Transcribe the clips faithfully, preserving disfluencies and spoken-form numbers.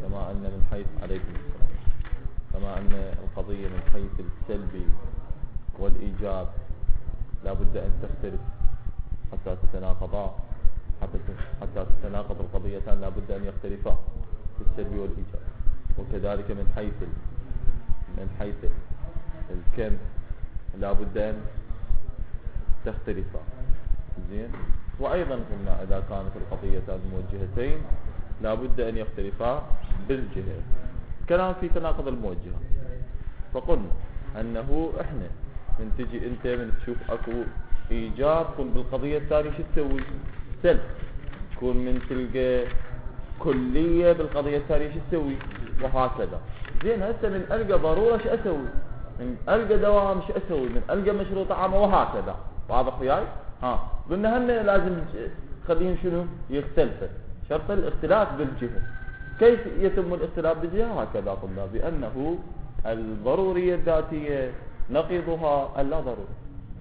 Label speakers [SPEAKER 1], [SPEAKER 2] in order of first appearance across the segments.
[SPEAKER 1] كما أن من حيث عليكم السلام كما أن القضية من حيث السلبي والإيجاب لا بد أن تختلف حتى تتناقضا، حتى حتى تتناقض القضيتان لا بد أن يختلفا في السلب والإيجاب. وكذلك من حيث من حيث الكم لا بد أن تختلفا. زين. وأيضا قلنا إذا كانت القضيتان موجهتين لا بد أن يختلفا بالجهة. كلام في تناقض الموجهة، فقلنا أنه إحنا من تجي أنت من تشوف أكو إيجاب تكون بالقضية الثانية شو تسوي؟ سلب. تكون من تلقى كلية بالقضية الثانية شو تسوي؟ وهكذا. زين. هسه من ألقى ضرورة شو أسوي؟ من ألقى دوام شو أسوي؟ من ألقى مشروط عامة وهكذا. واضح وياي؟ ها قلنا هن لازم خليهم شنو؟ يختلفوا. شرط الاختلاف بالجهة. كيف يتم الاختلاف بالجهة؟ هكذا قلنا بأنه الضرورية الذاتية نقيضها اللا ضرورة.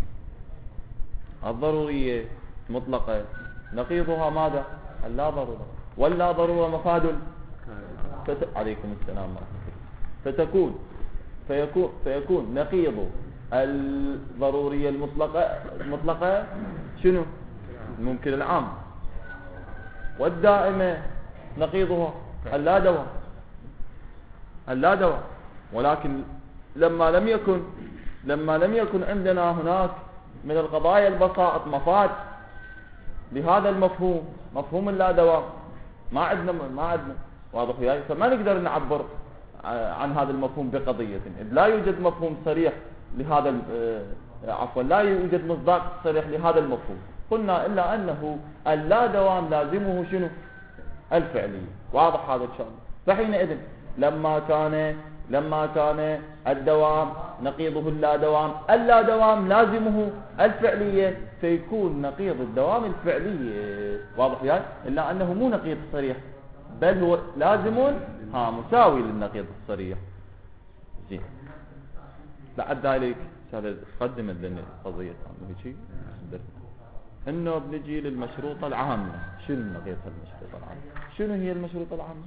[SPEAKER 1] الضرورية مطلقة نقيضها ماذا؟ اللا ضرورة. واللا ضرورة مفاد فت... عليكم السلام ورحمة الله. فتكون فيكون فيكون نقيض الضرورية المطلقة المطلقة شنو؟ الممكن العام. والدائمة نقيضها اللا دوام. اللا دوام. ولكن لما لم يكن لما لم يكن عندنا هناك من القضايا البسائط مفاد لهذا المفهوم، مفهوم اللا دوام، ما عندنا ما عندنا واضح وياي، فما نقدر نعبر عن هذا المفهوم بقضية. لا يوجد مفهوم صريح لهذا عفوا لا يوجد مصداق صريح لهذا المفهوم. قلنا إلا أنه اللا دوام لازمه شنو؟ الفعلية. واضح هذا الشيء. فحينئذ لما كان لما كان الدوام نقيضه اللا دوام، اللا دوام لازمه الفعلية، فيكون نقيض الدوام الفعلية. واضح يعني؟ إلا أنه مو نقيض صريح بل هو لازم ها مساوي للنقيض الصريح. زين. لعد ذلك هذا قدمت لنا قضية هيك انه بنجي للمشروطة العامة. شنو نقيض المشروطة العامة؟ شنو هي المشروطة العامة؟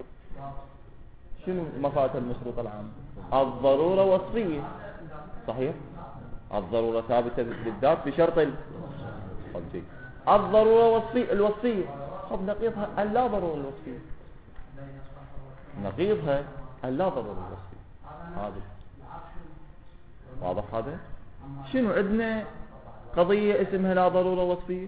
[SPEAKER 1] شنو مفاد المشروطة العامة؟ الضرورة وصفية. صحيح؟ الضرورة ثابتة بالذات بشرط ال... الضرورة وصفية الوصفية. طب نقيضها اللا ضرورة الوصفية. نقيضها اللا ضرورة الوصفية. هذا واضح هذا؟ شنو عندنا قضية اسمها لا ضرورة وصفية؟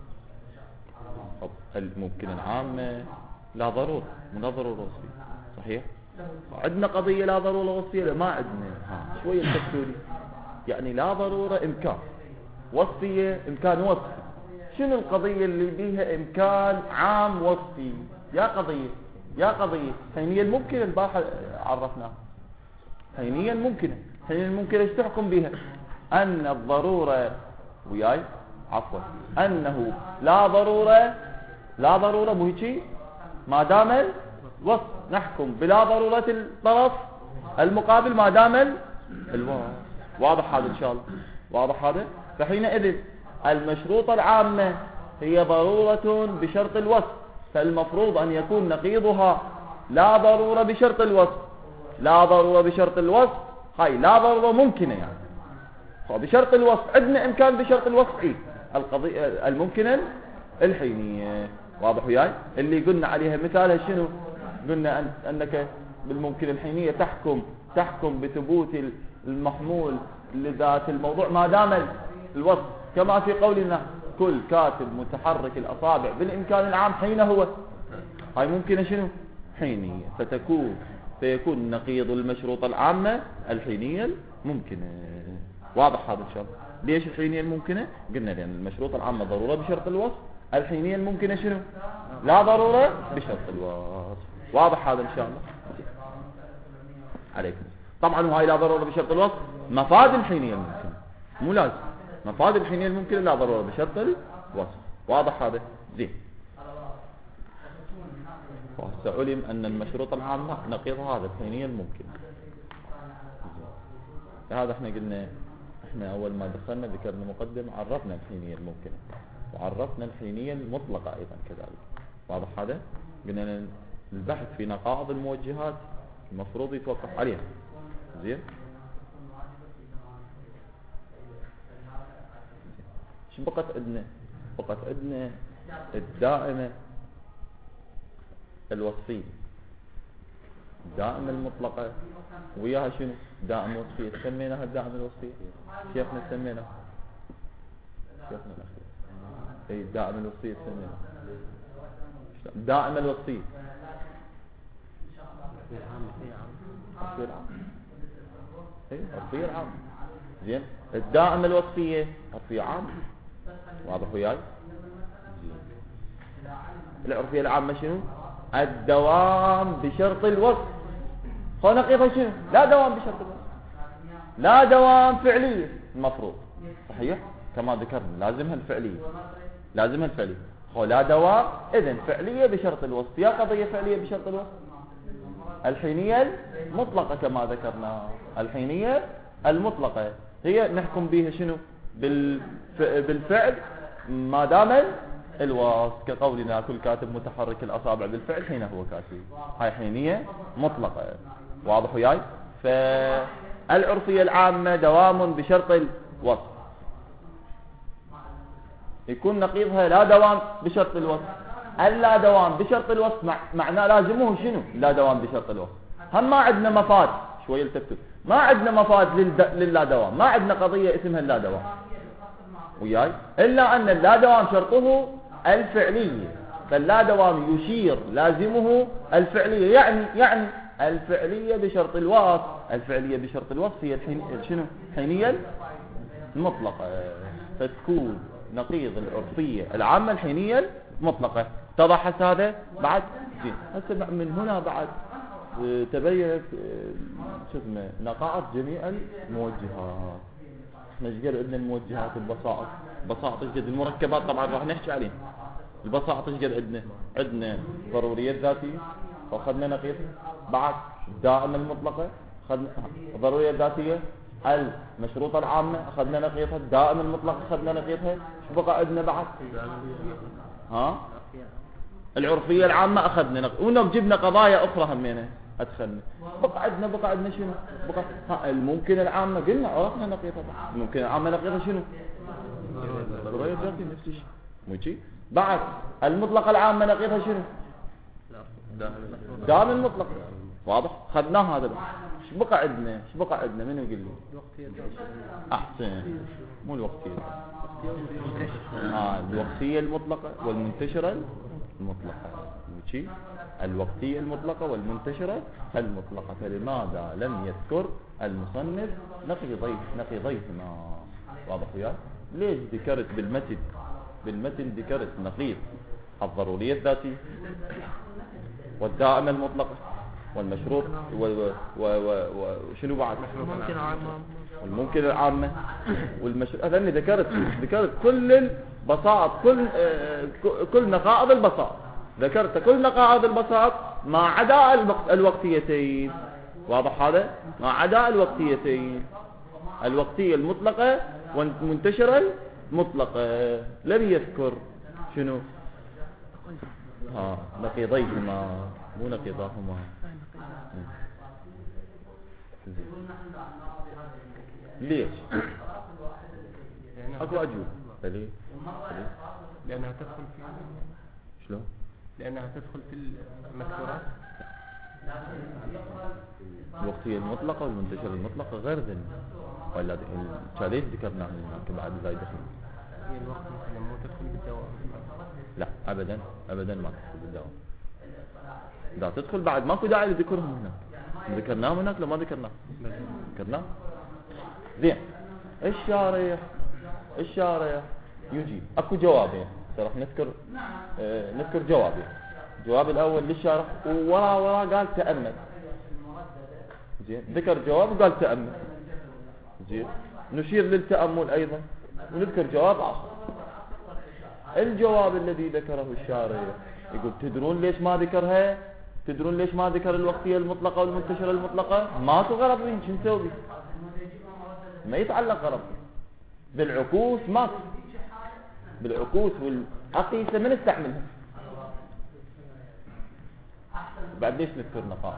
[SPEAKER 1] ممكن العامة لا ضرورة من لا ضرورة وصفية. صحيح؟ عندنا قضية لا ضرورة وصفية؟ ما عندنا. ها شوية تفسيري. يعني لا ضرورة إمكان، وصفية إمكان وصفي. شنو القضية اللي بيها إمكان عام وصفي؟ يا قضية يا قضية حينية الممكنة البارحة عرفناها. حينية الممكنة حينية الممكنة ايش تحكم بها؟ أن الضرورة وياي عفوا أنه لا ضرورة لا ضرورة مو هيك ما دام الوصف نحكم بلا ضرورة الطرف المقابل ما دام الوصف. واضح هذا إن شاء الله؟ واضح هذا؟ فحينئذ المشروطة العامة هي ضرورة بشرط الوصف، فالمفروض أن يكون نقيضها لا ضرورة بشرط الوصف. لا ضرورة بشرط الوصف هاي لا ضرورة ممكنة يعني. بشرط الوصف عندنا إمكان بشرط الوصف إيه؟ القضية الممكنة الحينية. واضح وياي؟ اللي قلنا عليها مثالها شنو؟ قلنا أن أنك بالممكن الحينية تحكم تحكم بثبوت المحمول لذات الموضوع ما دام الوصف، كما في قولنا كل كاتب متحرك الأصابع بالإمكان العام حين هو. هاي ممكنة شنو؟ حينية. فتكون فيكون نقيض المشروط العامة الحينية الممكنة. واضح هذا إن شاء الله؟ ليش الحينية الممكنة؟ قلنا لأن المشروط العامة ضرورة بشرط الوصف، الحينية الممكنة شنو؟ لا ضرورة بشرط الوصف. واضح هذا إن شاء الله؟ عليكم. طبعا وهاي لا ضرورة بشرط الوصف مفاد الحينية الممكنة، مو لازم. مفاد الحينية الممكنة لا ضرورة بشرط الوصف. واضح هذا؟ زين. وسأعلم أن المشروط العامة نقيض هذا الحينية الممكنة. هذا احنا قلنا احنا اول ما دخلنا ذكرنا مقدم عرفنا الحينية الممكنة وعرفنا الحينية المطلقة ايضا كذلك. واضح هذا؟ قلنا البحث في نقائض الموجهات المفروض يتوقف عليها. زين، شو بقت عندنا؟ بقت عندنا الدائمة الوصفية، الدائمة المطلقة وياها شنو؟ دائمة وصفية. سميناها الدائمة الوصفية، شيخنا سميناها، شيخنا الأخير اي الدائمة الوصفية سميناها. الدائمة الوصفية الوصفية العامة، اي الوصفية العامة. زين، الدائمة الوصفية وصفية عامة، واضح وياي؟ العرفية العامة شنو؟ الدوام بشرط الوصف. خو نقيضها شنو؟ لا دوام بشرط الوصف، لا دوام فعلية المفروض. صحيح كما ذكرنا لازمها الفعلية، لازمها الفعلية. خو لا دوام، إذن فعلية بشرط الوصف. يا قضية فعلية بشرط الوصف الحينية المطلقة كما ذكرنا. الحينية المطلقة هي نحكم بها شنو؟ بالفعل ما دام الوصف، كقولنا كل كاتب متحرك الأصابع بالفعل حين هو كاتب. هاي حينية مطلقة، واضح وياي؟ فالعرفية العامة دوام بشرط الوصف، يكون نقيضها لا دوام بشرط الوصف. اللا دوام بشرط الوصف معناه لازمه شنو؟ لا دوام بشرط الوصف. هم ما عندنا مفاد، شوية التفتت، ما عندنا مفاد لللا دوام، ما عندنا قضية اسمها اللا دوام وياي، إلا أن اللا دوام شرطه الفعلية، فاللا دوام يشير لازمه الفعلية. يعني يعني الفعلية بشرط الوصف، الفعلية بشرط الوصف هي الحين شنو؟ حينية المطلقة، فتكون نقيض العرفية العامة الحينية المطلقة. اتضح هسه هذا بعد؟ زين، هسه من هنا بعد تبينت شو اسمه نقائض جميع الموجهات. احنا ايش قد عندنا الموجهات؟ البساط، بساط ايش قد؟ المركبات طبعا راح نحكي عليها. البساط ايش قد عندنا؟ عندنا ضرورية ذاتية واخذنا نقيضها، بعد الدائمة المطلقة اخذنا الضرورية الذاتية، المشروطة العامة اخذنا نقيضها، الدائمة المطلقة اخذنا نقيضها. شو بقى عندنا بعد؟ ها؟ العرفية العامة اخذنا نقيضها، وجبنا قضايا اخرى همينة ادخلنا. بقى عندنا بقى عندنا شنو؟ بقى ها الممكن العامة، قلنا عرفنا نقيضها. الممكن العامة نقيضها شنو؟ الضرورية الذاتية نفس الشيء، مو شيء؟ بعد المطلقة العامة نقيضها شنو؟ دائما المطلق، واضح؟ خدناه هذا. ايش بقى عندنا؟ ايش بقى عندنا؟ منو يقول لي؟ احسن، مو الوقتية، اه الوقتية المطلقة والمنتشرة المطلقة، ماشي؟ الوقتية المطلقة والمنتشرة المطلقة. فلماذا لم يذكر المصنف نقيضيه نقيضيهما؟ واضح وياي؟ ليش ذكرت بالمتن بالمتن ذكرت نقيض الضرورية الذاتية والدائمة المطلقة والمشروط وشنو بعد؟ والممكن العامة والمشروط. لأني ذكرت ذكرت كل البساط، كل كل نقائض البساط، ذكرت كل نقائض البساط ما عدا الوقتيتين. واضح هذا؟ ما عدا الوقتيتين، الوقتية المطلقة والمنتشرة المطلقة. لم يذكر شنو؟ ها نقيضيهما، مو نقيضاهما. ليش؟ اكو اجوبة. ليه؟
[SPEAKER 2] لانها تدخل في
[SPEAKER 1] شلون؟
[SPEAKER 2] لانها تدخل في المذكورات.
[SPEAKER 1] الوقتية المطلقة والمنتشرة المطلقة غير ذن، ولا ليش ذكرنا هناك بعد زايد دخل؟
[SPEAKER 2] هي الوقت مثلا مو تدخل بالدوام؟
[SPEAKER 1] لا ابدا ابدا ما تدخل بالدوام. لا تدخل بعد، ماكو داعي لذكرهم هناك. ذكرناهم هناك لو ما ذكرناه؟ ذكرناه. زين، الشارح الشارح يجيب. اكو جوابين، راح نذكر اه نذكر جوابين. الجواب الاول للشارح ورا ورا قال تأمل. زين، ذكر جواب وقال تأمل. زين، نشير للتأمل ايضا ونذكر جواب اخر. الجواب الذي ذكره الشارح يقول تدرون ليش ما ذكرها؟ تدرون ليش ما ذكر الوقتية المطلقة والمنتشرة المطلقة؟ ماكو غرض بين، شو نسوي؟ ما يتعلق غرض بالعكوس، ماكو بالعكوس والأقيسة من استعملها؟ بعد ليش نذكر نقائص؟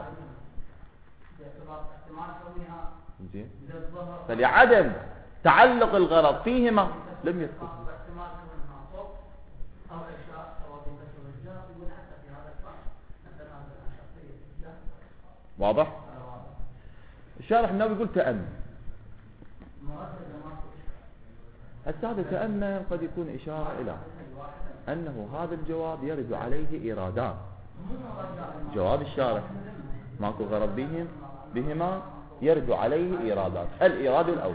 [SPEAKER 1] زين، فلعدم تعلق الغرض فيهما لم يذكر. واضح؟ الشارح النووي يقول تأمل. هسه هذا تأمل قد يكون إشارة إلى أنه هذا الجواب يرد عليه إيرادان. جواب الشارح ماكو غرض بهم بهما يرد عليه إيرادات. الإيراد الأول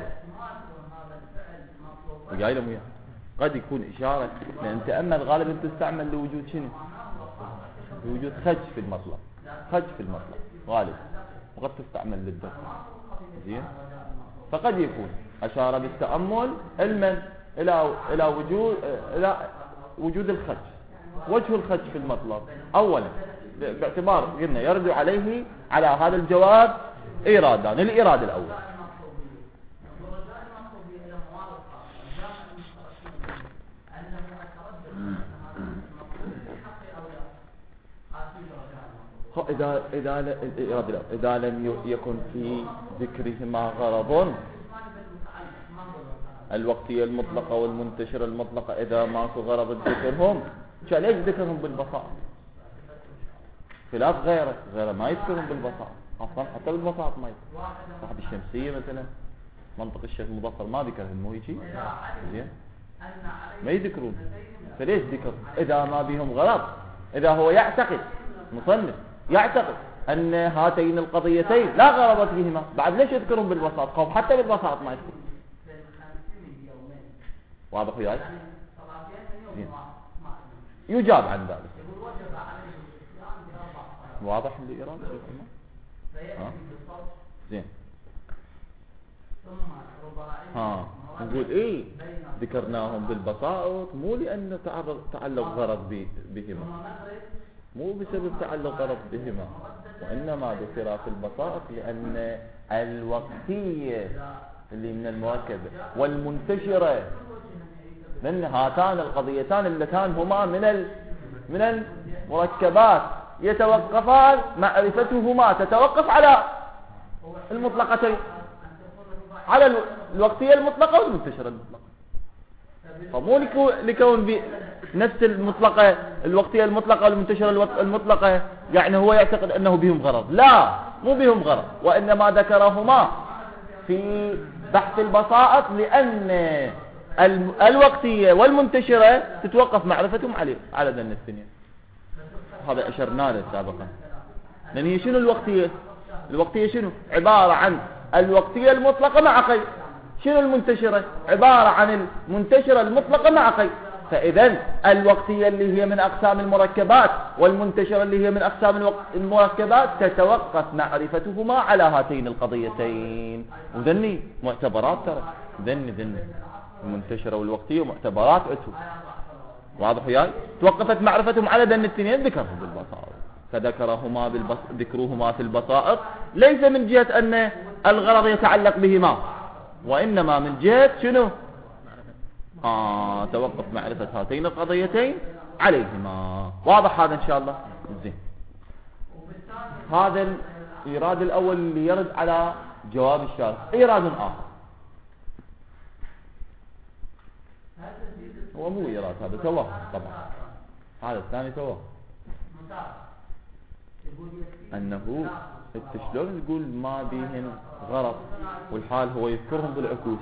[SPEAKER 1] وجاي لهم وياه قد يكون إشارة، لأن تأمل غالبا تستعمل لوجود شنو؟ لوجود خج في المطلب، خج في المطلب غالبا، وقد تستعمل للدرس. زين، فقد يكون أشار بالتأمل علما إلى إلى وجود إلى وجود الخج. وجه الخج في المطلب أولا باعتبار قلنا يرد عليه على هذا الجواب إيرادان. الإيراد الأول إذا إذا الإيراد الأول إذا لم يكن في ذكرهما غرض، الوقتية المطلقة والمنتشرة المطلقة إذا ماكو غرض ذكرهم، شو ليش ذكرهم بالبساطة؟ خلاف غيره، غيره ما يذكرهم بالبساطة، أصلا حتى بالبساطة ما يذكر. صاحب الشمسية مثلا منطق الشيخ المظفر ما ذكرهم، مو يجي زين ما يذكرون. فليش ذكر إذا ما بهم غرض؟ إذا هو يعتقد مصنف يعتقد أن هاتين القضيتين لا غرض فيهما، بعد ليش يذكرهم بالبساطة؟ خوف حتى بالبساطة ما يذكر. واضح وياي؟ يجاب عن ذلك. واضح الإيراد ها؟ زين، ها نقول إيه ذكرناهم بالبساطة مو لأن تعلق غرض بهما، مو بسبب تعلق غرض بهما، وإنما ذكر في البساطة لأن الوقتية اللي من المركبة والمنتشرة من هاتان القضيتان اللتان هما من من المركبات يتوقفان، معرفتهما تتوقف على المطلقتين، على الوقتية المطلقة والمنتشرة المطلقة. فمو لكون نفس المطلقة الوقتية المطلقة والمنتشرة المطلقة يعني هو يعتقد أنه بهم غرض، لا مو بهم غرض، وإنما ذكرهما في بحث البساطة لأن الوقتية والمنتشرة تتوقف معرفتهم عليه على ذن الثنين. هذا أشرنا له سابقا. لأن هي شنو الوقتية؟ الوقتية شنو؟ عبارة عن الوقتية المطلقة مع قيد. شنو المنتشرة؟ عبارة عن المنتشرة المطلقة مع قيد. فإذا الوقتية اللي هي من أقسام المركبات والمنتشرة اللي هي من أقسام المركبات تتوقف معرفتهما على هاتين القضيتين. وذني معتبرات ترى، ذني ذني المنتشرة والوقتية معتبرات عتو. واضح وياي؟ توقفت معرفتهم على ذن الاثنين ذكرهم بالبساطة، فذكرهما بالبص... ذكروهما في البسائط ليس من جهة أن الغرض يتعلق بهما، وإنما من جهة شنو؟ آه توقف معرفة هاتين القضيتين عليهما. واضح هذا إن شاء الله؟ زين، هذا الإيراد الأول اللي يرد على جواب الشارح. إيراد آخر هو مو إيراد، هذا توهم طبعا، هذا الثاني توهم أنه انت شلون تقول ما بيهن غرض والحال هو يذكرهم بالعكوس؟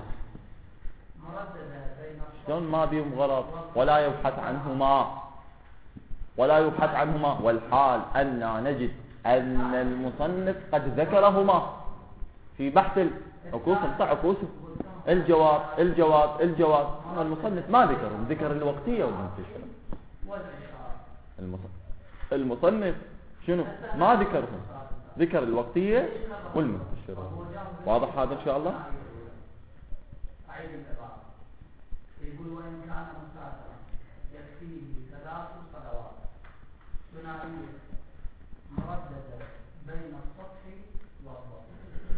[SPEAKER 1] شلون ما بيهم غرض ولا يبحث عنهما ولا يبحث عنهما والحال أن نجد أن المصنف قد ذكرهما في بحث العكوس بتاع عكوسه. الجواب الجواب الجواب المصنف ما ذكرهم، ذكر الوقتية والمنتشرة. المصنف شنو؟ ما ذكرهم، ذكر الوقتية والمنتشرة. واضح هذا إن شاء الله؟ يقول وإن كان مسافرا يكفيه ثلاث صلوات ثنائية مرددة بين السطح والضبط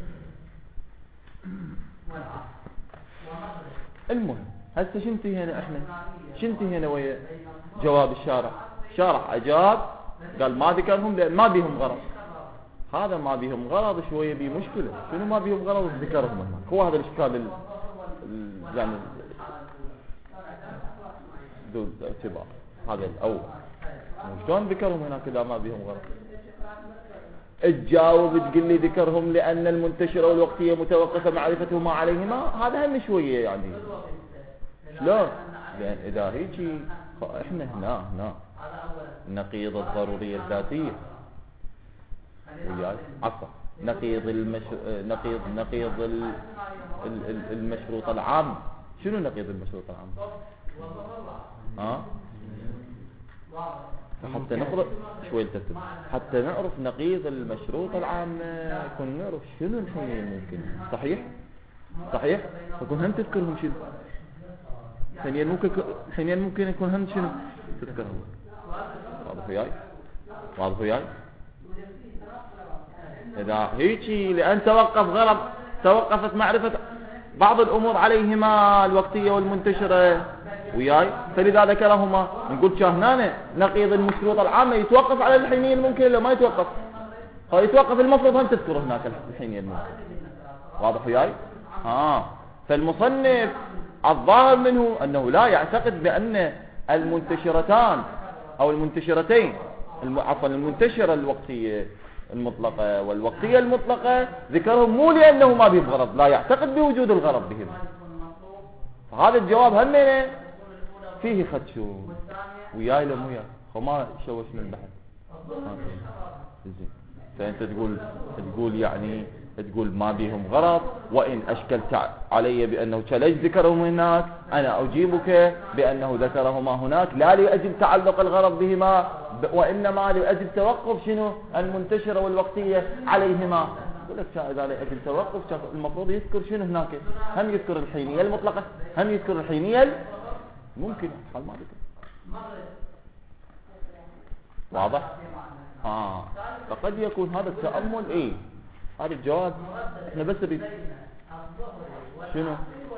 [SPEAKER 1] والعصر ومغرب. المهم هسه شنتي هنا احنا شنتي هنا ويا جواب الشارح. شارح أجاب قال ما ذكرهم لأن ما بيهم غرض. هذا ما بيهم غرض شوية بيه مشكلة. شنو ما بيهم غرض ذكرهم هناك؟ هو هذا الإشكال ال... ال... يعني ذو الاعتبار هذا الأول. شلون ذكرهم هناك إذا ما بيهم غرض؟ تجاوب تقول لي ذكرهم لأن المنتشرة والوقتية متوقفة معرفتهما عليهما. هذا هم شوية يعني شلون؟ لأن إذا هيجي إحنا هنا هنا نقيض الضرورية الذاتية وياي عفوا نقيض المش... نقيض نقيض ال... ال... ال... المشروط العام. شنو نقيض المشروط العام؟ ها؟ حتى نقرأ شوي الترتيب حتى نعرف نقيض المشروط العام يكون نعرف شنو الحين ممكن. صحيح صحيح يكون هم تذكرهم شنو حين ممكن حين ممكن يكون هم شنو تذكرهم. واضح وياي واضح وياي. إذا هيجي لأن توقف غرض توقفت معرفة بعض الأمور عليهما الوقتية والمنتشرة وياي فلذا ذكرهما. نقول شاهنانه نقيض المشروط العامة يتوقف على الحينية الممكن ولا ما يتوقف؟ هو يتوقف المفروض هم تذكر هناك الحينية الممكن. واضح وياي. ها فالمصنف الظاهر منه أنه لا يعتقد بأن المنتشرتان أو المنتشرتين عفوا المنتشرة الوقتية المطلقة والوقتية المطلقة ذكرهم مو لأنه ما بهم غرض. لا يعتقد بوجود الغرض بهم. فهذا الجواب هم فيه خدشو وياي لو وياي وما شوش من البحث. زين فأنت تقول تقول يعني تقول ما بهم غرض وإن أشكلت علي بأنه ليش ذكرهم هناك أنا أجيبك بأنه ذكرهما هناك لا لأجل تعلق الغرض بهما وإنما لأجل توقف شنو المنتشرة والوقتية عليهما. يقول لك إذا لأجل توقف المفروض يذكر شنو هناك هم يذكر الحينية المطلقة هم يذكر الحينية ممكن حال ما ذكر. واضح. آه. فقد يكون هذا التأمل إيه هذا الجواب احنا بس بي شنو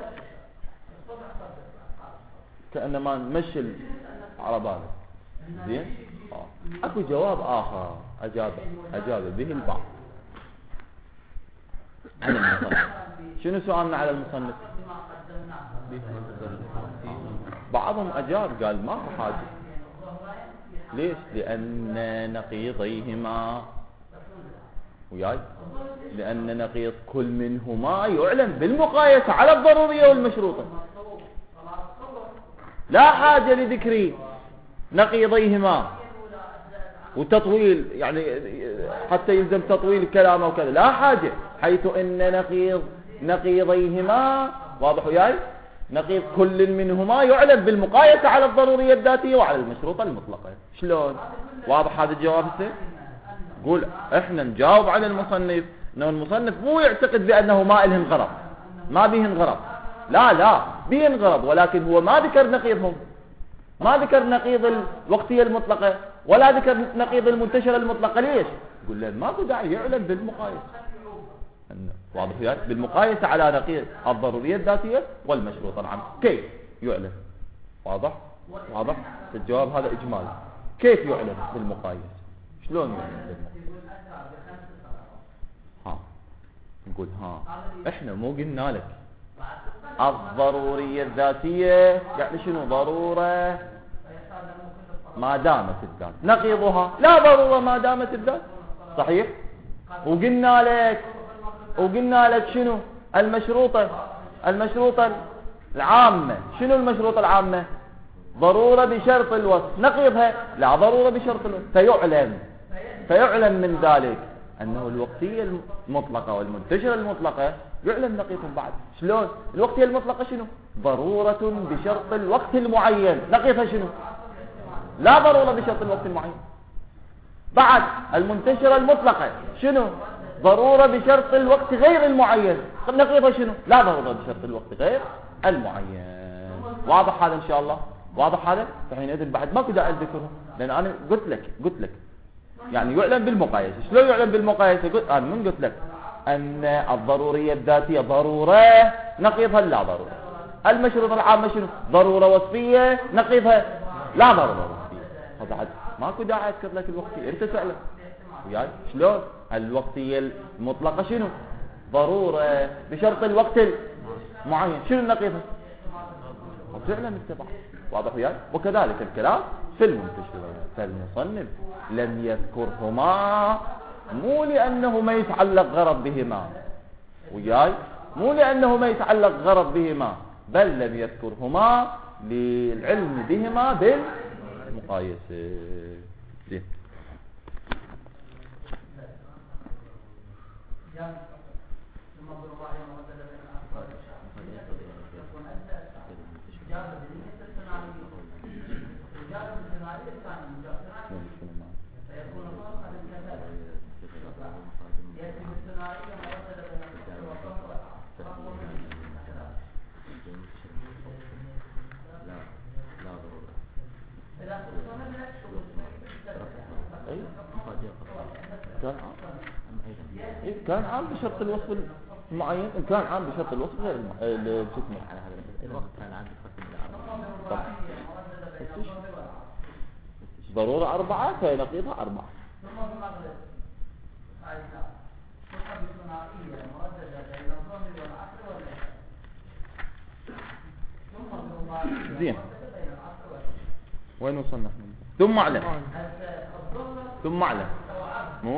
[SPEAKER 1] كأنما نمشي على باله. زين آه. اكو جواب آخر أجاب أجاب به البعض عن المصنف. شنو سؤالنا على المصنف؟ بعضهم أجاب قال ما في حاجة. ليش؟ لأن نقيضيهما وياي لأن نقيض كل منهما يعلم بالمقايسة على الضرورية والمشروطة. لا حاجة لذكر نقيضيهما وتطويل يعني حتى يلزم تطويل الكلام أو كذا. لا حاجة حيث أن نقيض نقيضيهما واضح وياي نقيض كل منهما يعلم بالمقايسة على الضرورية الذاتية وعلى المشروطة المطلقة. شلون؟ واضح هذا الجواب هسه؟ قول احنا نجاوب عن المصنف انه المصنف مو يعتقد بانه ما لهم غرض ما بيهن غرض. لا لا بيهن غرض ولكن هو ما ذكر نقيضهم ما ذكر نقيض الوقتية المطلقة ولا ذكر نقيض المنتشرة المطلقة. ليش؟ يقول له ما داعي يعلم بالمقايسة. واضح يعني بالمقايسة على نقيض الضرورية الذاتية والمشروط العام. كيف يعلم؟ واضح واضح الجواب هذا إجمالي. كيف يعلم بالمقايسة؟ شلون يعلم بالمقايسة؟ ها نقول ها احنا مو قلنا لك الضرورية الذاتية يعني شنو ضرورة ما دامت الذات نقيضها لا ضرورة ما دامت الذات. صحيح. وقلنا لك وقلنا لك شنو المشروطة المشروطة العامة. شنو المشروطة العامة؟ ضرورة بشرط الوصف نقيضها لا ضرورة بشرط الوصف. فيعلم فيعلم من ذلك أنه الوقتية المطلقة والمنتشرة المطلقة يعلم نقيضهم بعد. شلون؟ الوقتية المطلقة شنو؟ ضرورة بشرط الوقت المعين نقيضها شنو؟ لا ضرورة بشرط الوقت المعين. بعد المنتشرة المطلقة شنو؟ ضرورة بشرط الوقت غير المعين نقيضها شنو؟ لا ضرورة بشرط الوقت غير المعين. واضح هذا إن شاء الله؟ واضح هذا؟ فحينئذ بعد ماكو داعي لذكرهم لأن أنا قلت لك قلت لك يعني يعلم بالمقايسة. شلون يعلم بالمقايسة؟ قلت أنا من قلت لك أن الضرورية الذاتية ضرورة نقيضها لا ضرورة. المشروط العامة شنو؟ ضرورة وصفية نقيضها لا ضرورة وصفية. هذا عد ماكو داعي اذكر لك الوقتيه، انت تعلم وياي شلون الوقتيه المطلقه شنو ضروره بشرط الوقت المعين، شنو النقيضه وفعلا اتبع. واضح وياي؟ وكذلك الكلام في المنتشر، فالمصنف لم يذكرهما مو لانه ما يتعلق غرض بهما وياي، مو لانه ما يتعلق غرض بهما، بل لم يذكرهما للعلم بهما بالمقايسه. زين كان عام كان عام بشرط الوصف المعين، إن كان عام بشرط الوصف غير الجسم على هذا الوقت كان عام بشرط ضرورة أربعة فنقيضها أربعة. زين وين وصلنا؟ ثم اعلم ثم اعلم مو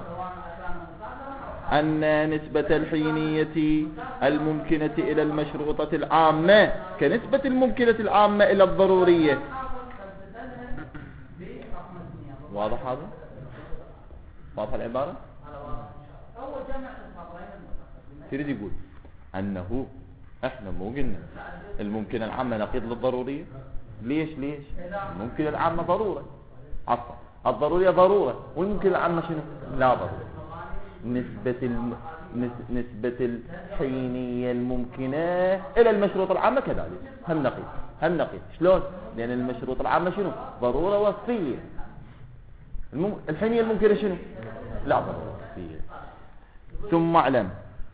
[SPEAKER 1] أن نسبة الحينية الممكنة إلى المشروطة العامة كنسبة الممكنة العامة إلى الضرورية. واضح هذا؟ واضح العبارة؟ تريد يقول أنه احنا مو قلنا الممكنة العامة نقيض للضرورية؟ ليش ليش الممكنة العامة ضرورة، عفوا الضرورية ضرورة، والممكنة العامة شنو؟ لا ضرورة. نسبة الم... نسبة الحينية الممكنة إلى المشروط العامة كذلك هم نقيض هم نقيض. شلون؟ لأن المشروط العامة شنو؟ ضرورة وصفية. الم... الحينية الممكنة شنو؟ لا ضرورة وصفية. ثم اعلم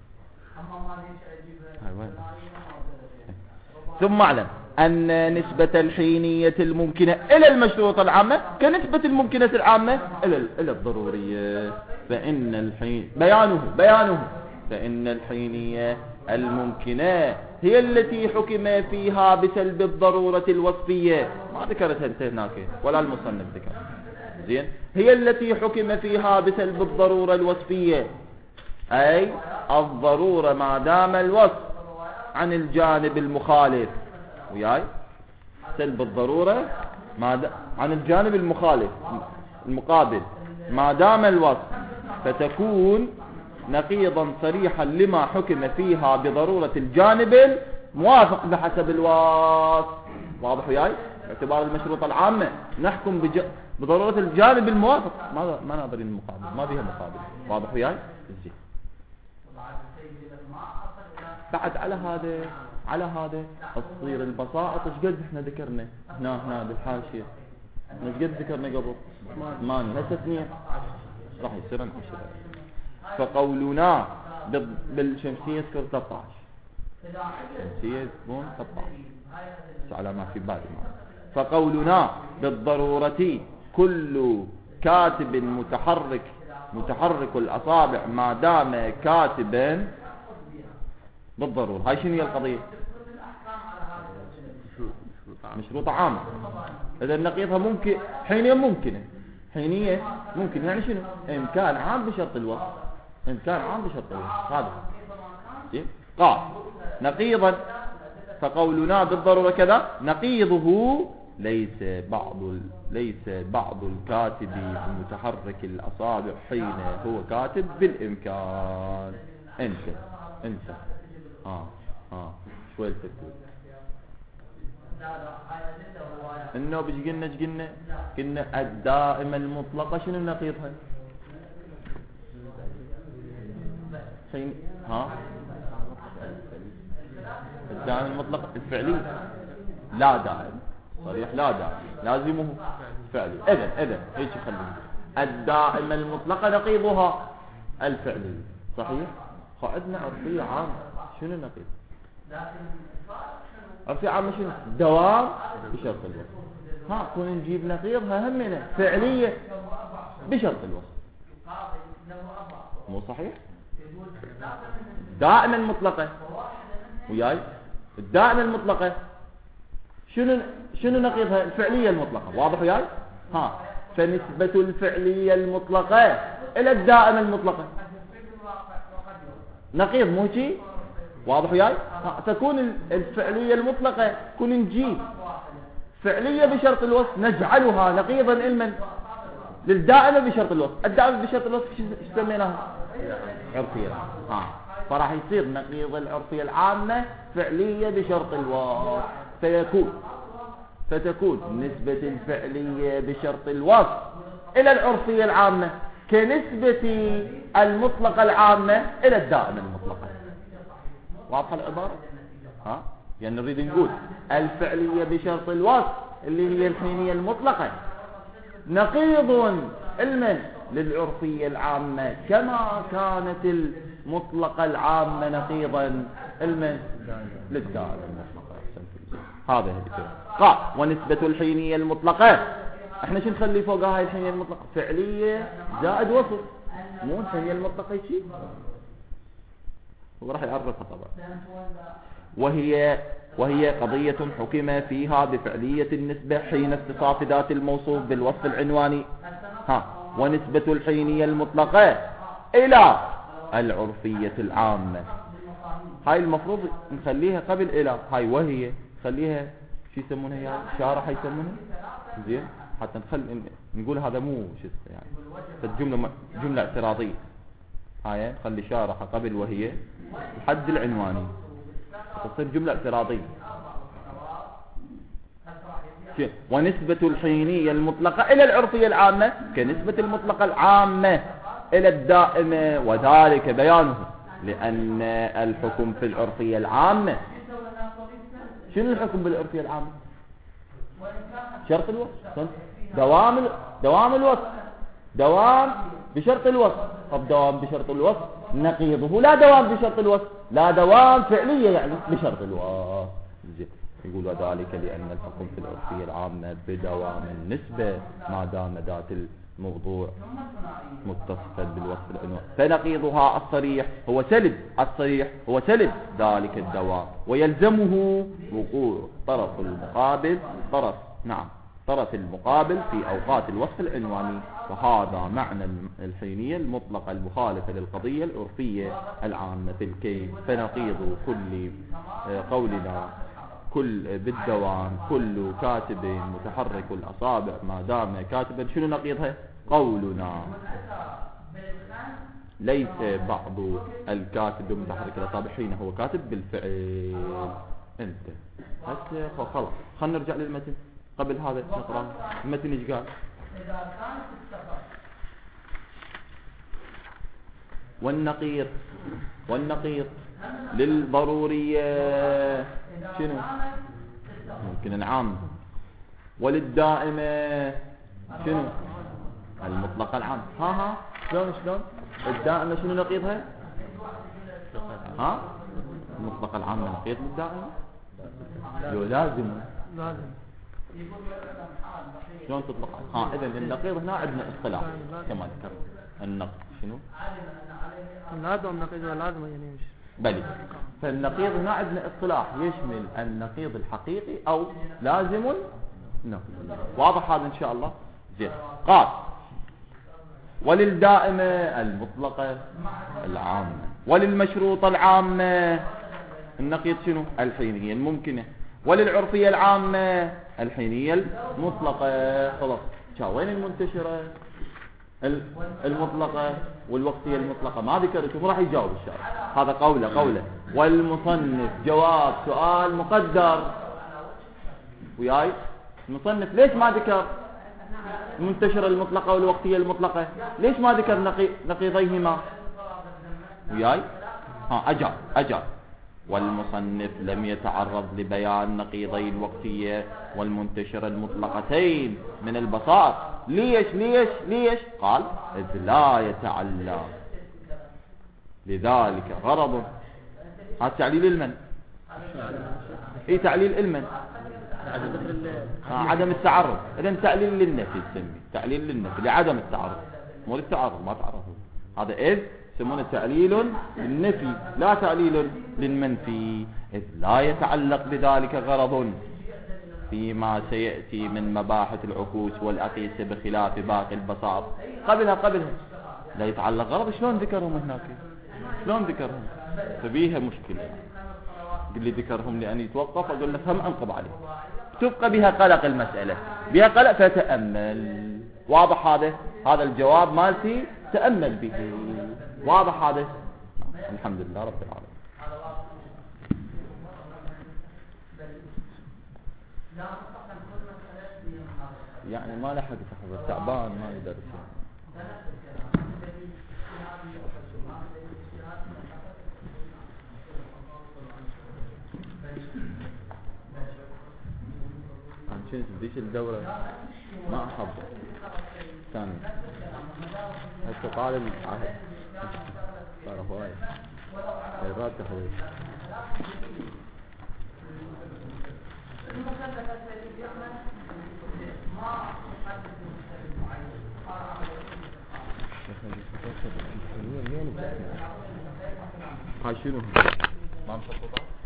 [SPEAKER 1] ثم اعلم أن نسبة الحينية الممكنة إلى المشروط العامة كنسبة الممكنة العامة إلى إلى الضرورية. فإن الحين بيانه بيانه فإن الحينية الممكنة هي التي حكم فيها بسلب الضرورة الوصفية. ما ذكرتها انت هناك ولا المصنف ذكر. زين هي التي حكم فيها بسلب الضرورة الوصفية، أي الضرورة ما دام الوصف عن الجانب المخالف وياي، سلب الضرورة ما د... عن الجانب المخالف المقابل ما دام الوصف، فتكون نقيضا صريحا لما حكم فيها بضرورة الجانب الموافق بحسب الوصف. واضح وياي؟ باعتبار المشروط العامة نحكم بج... بضرورة الجانب الموافق، ما ما ناظرين المقابل، ما بها مقابل. واضح وياي؟ زين بعد على هذا على هذا تصير البساطة ايش قد احنا ذكرنا هنا هنا بالحاشية، ايش قد ذكرنا قبل؟ ثمانية هسه اثنين راح يصير عشرة. فقولنا بالشمسية يذكر ثلاثة عشر، الشمسية تكون ثلاثة عشر على ما في بالي. فقولنا بالضرورة كل كاتب متحرك متحرك الأصابع ما دام كاتبا بالضرورة. هاي شنو هي القضية؟ مشروطة عامة. إذا نقيضها ممكن حينية ممكنة حينية ممكن يعني شنو؟ إمكان عام بشرط الوصف، إمكان عام بشرط الوصف. هذا قال نقيضا. فقولنا بالضرورة كذا نقيضه ليس بعض ليس بعض الكاتب المتحرك الأصابع حين هو كاتب بالإمكان. انت انت اه اه شوي التكوين انه بيش قلنا ايش قلنا قلنا الدائمة المطلقة شنو نقيضها؟ حين ها الدائمة المطلقة الفعلي لا دائم صريح لا دائم لازمه فعلي. اذا اذا هيك خلينا الدائمة المطلقة نقيضها الفعلي. صحيح؟ قاعدنا عرفية عامة شنو نقيض؟ عرفية عامة شنو؟ دوام بشرط الوصف. ها كون نجيب نقيضها همنا فعلية بشرط الوصف. مو صحيح؟ دائما مطلقة وياي الدائما المطلقة شنو شنو نقيضها؟ الفعلية المطلقة. واضح وياي؟ ها فنسبة الفعلية المطلقة إلى الدائمة المطلقة نقيض مو شي؟ واضح وياي؟ تكون الفعلية المطلقة كون نجيب فعلية بشرط الوصف نجعلها نقيضا علما للدائمة بشرط الوصف. الدائمة بشرط الوصف شو سميناها؟ عرفية. ها فراح يصير نقيض العرفية العامة فعلية بشرط الوصف. فيكون فتكون نسبة الفعلية بشرط الوصف إلى العرفية العامة كنسبة المطلقة العامة إلى الدائمة المطلقة. واضحة العبارة؟ ها يعني نريد نقول الفعلية بشرط الوصف اللي هي الحينية المطلقة نقيض علما للعرفية العامة كما كانت المطلقة العامة نقيضا علما للدائمة المطلقة. هذا هي قال ونسبة الحينية المطلقة. احنا شو نخلي فوق هاي الحينية المطلقة؟ فعلية زائد وصف. مو الحينية المطلقة شيء هو راح يعرفها طبعا. وهي وهي قضية حكم فيها بفعلية النسبة حين اتصاف ذات الموصوف بالوصف العنواني. ها ونسبة الحينية المطلقة إلى العرفية العامة. هاي المفروض نخليها قبل إلى هاي وهي خليها شو يسمونها يعني شارحة يسمونها زين حتى نخل نقول هذا مو شو اسمه يعني فالجملة جملة اعتراضية. هاي خلي شارحة قبل وهي الحد العنواني تصير جملة اعتراضية. ونسبة الحينية المطلقة إلى العرفية العامة كنسبة المطلقة العامة إلى الدائمة وذلك بيانه لأن الحكم في العرفية العامة. شنو الحكم بالعرفية العامة؟ شرط الوصف دوام ال... دوام الوصف دوام بشرط الوصف. طب دوام بشرط الوصف نقيضه لا دوام بشرط الوصف لا دوام فعلية يعني بشرط الوصف. يقول وذلك لأن الحكم في العرفية العامة بدوام النسبة ما دام ذات الموضوع متصفا بالوصف العنواني. فنقيضها الصريح هو سلب الصريح هو سلب ذلك الدوام ويلزمه وقوع طرف المقابل طرف نعم طرف المقابل في أوقات الوصف العنواني. وهذا معنى الحينية المطلقة المخالفة للقضية العرفية العامة في الكيف. فنقيض كل قولنا كل بالدوام كل كاتب متحرك الأصابع ما دام كاتبا. شنو نقيضها؟ قولنا ليس بعض الكاتب متحرك الأصابع حين هو كاتب بالفعل. انت هسه خلاص خلنا نرجع للمتن قبل هذا نقرأ المتن ايش قال. والنقيض والنقيض للضرورية شنو ممكن العام وللدائمة شنو المطلقة العام. ها ها شلون شلون الدائمة شنو نقيضها؟ ها المطلقة العامة نقيض للدائمة لو لازم
[SPEAKER 2] لازم
[SPEAKER 1] شلون تطلق؟ ها اذا النقيض هنا عندنا اصطلاح كما ذكرت. النقيض شنو
[SPEAKER 2] لازم نقيض لازم يعني مش
[SPEAKER 1] بلي. فالنقيض هنا عندنا اصطلاح يشمل النقيض الحقيقي او لازم نقيض. واضح هذا ان شاء الله. زين قال وللدائمة المطلقة العامة وللمشروطة العامة النقيض شنو الحينية الممكنة وللعرفية العامة الحينية المطلقة. خلاص وين المنتشرة المطلقة والوقتية المطلقة ما ذكرت. شوف راح يجاوب الشارع هذا قوله قوله والمصنف جواب سؤال مقدر وياي. المصنف ليش ما ذكر المنتشرة المطلقة والوقتية المطلقة؟ ليش ما ذكر نقي... نقيضيهما وياي؟ ها أجاب أجاب والمصنف لم يتعرض لبيان نقيضي الوقتية والمنتشرة المطلقتين من البساط. ليش ليش ليش؟ قال إذ لا يتعلم لذلك غرض. هذا تعليل المن اي تعليل المن عدم التعرض. إذن تعليل للنفي تسمي تعليل للنفي لعدم التعرض، مو للتعرض ما تعرضوا. هذا إذ يسمونه تعليل للنفي لا تعليل للمنفي، إذ لا يتعلق بذلك غرض فيما سيأتي من مباحث العكوس والأقيسة بخلاف باقي البساط. قبلها قبلها لا يتعلق غرض، شلون ذكرهم هناك؟ شلون ذكرهم؟ فبيها مشكلة. قل لي ذكرهم لأن يتوقف أقول لك هم أنقب عليه. تبقى بها قلق المسألة، بها قلق فتأمل. واضح هذا؟ هذا الجواب مالتي تأمل به. واضح هذا؟ الحمد لله رب العالمين. يعني ما لحق تحضر، تعبان ما يقدر يصير. عن شنو تبديش الدورة ما أحضر ثاني هسه قال العهد صار هواي غيرات تحضير. هاي شنو ما مخططات